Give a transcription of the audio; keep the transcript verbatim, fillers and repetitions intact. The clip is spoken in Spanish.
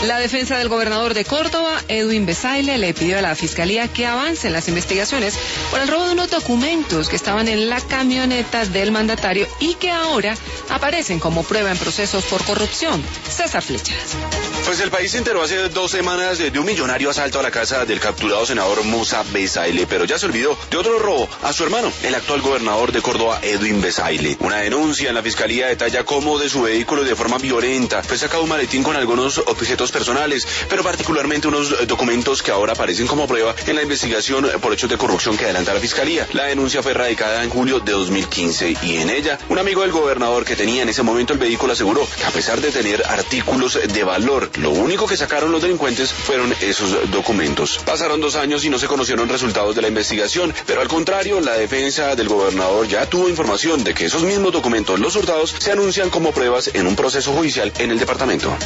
La defensa del gobernador de Córdoba, Edwin Besaile, le pidió a la Fiscalía que avance en las investigaciones por el robo de unos documentos que estaban en la camioneta del mandatario y que ahora aparecen como prueba en procesos por corrupción. César Flechas. Pues el país se enteró hace dos semanas de un millonario asalto a la casa del capturado senador Musa Besaile, pero ya se olvidó de otro robo a su hermano, el actual gobernador de Córdoba, Edwin Besaile. Una denuncia en la Fiscalía detalla cómo de su vehículo de forma violenta fue sacado un maletín con algunos objetos personales, pero particularmente unos documentos que ahora aparecen como prueba en la investigación por hechos de corrupción que adelanta la Fiscalía. La denuncia fue radicada en julio de dos mil quince y en ella un amigo del gobernador que tenía en ese momento el vehículo aseguró que a pesar de tener artículos de valor, lo único que sacaron los delincuentes fueron esos documentos. Pasaron dos años y no se conocieron resultados de la investigación, pero al contrario, la defensa del gobernador ya tuvo información de que esos mismos documentos, los hurtados, se anuncian como pruebas en un proceso judicial en el departamento.